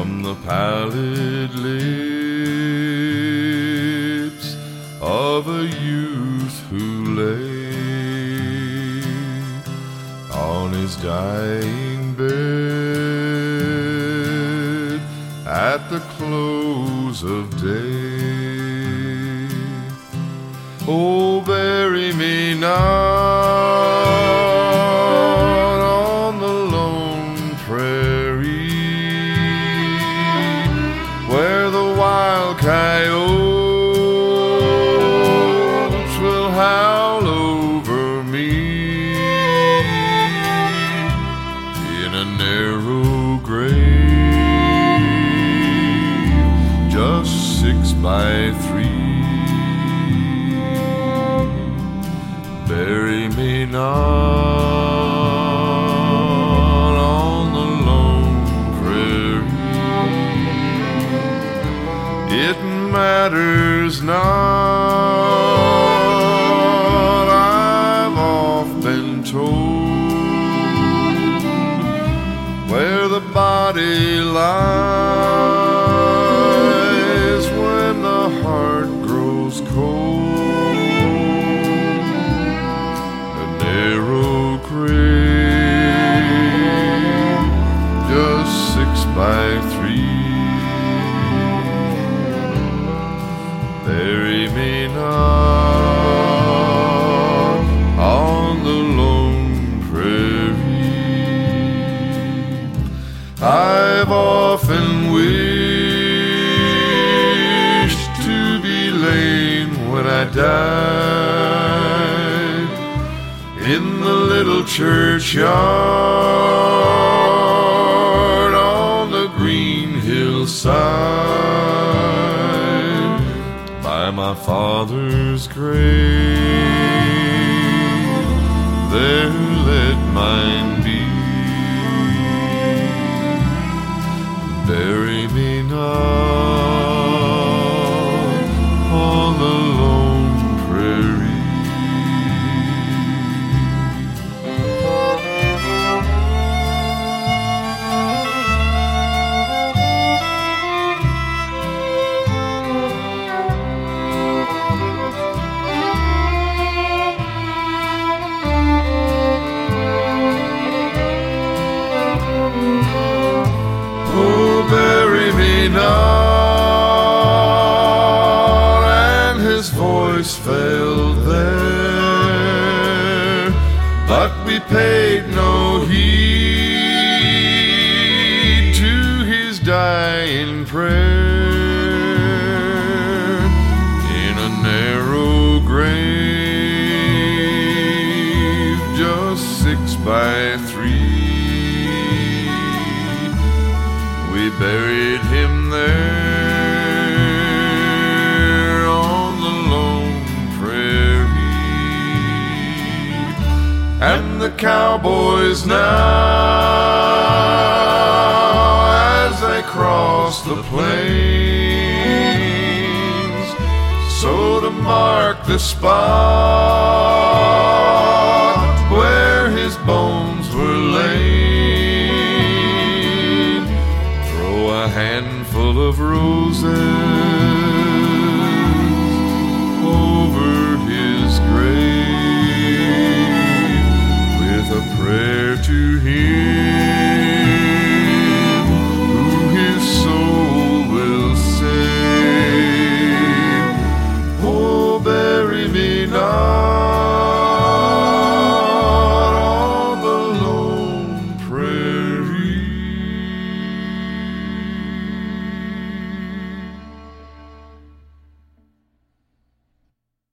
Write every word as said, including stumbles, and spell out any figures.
from the pallid lips of a youth who lay on his dying bed at the close of day. Oh, bury me not on the lone prairie where the wild coyotes will howl over me in a narrow grave just six by three. Bury me not on the lone prairie. It matters not, I've oft been told, where the body lies when the heart grows cold. Narrow grave, just six by three. Bury me not on the lone prairie. I've often wished to be laid when I died in the little churchyard on the green hillside by my father's grave. There let mine be. Bury me not on the lone prairie. Bury me not, and his voice failed there, but we paid no heed to his dying prayer in a narrow grave just six by three. We buried him there on the lone prairie, and the cowboys now, as they cross the plains, so to mark the spot where his bones were laid, a handful of roses over his grave with a prayer to him.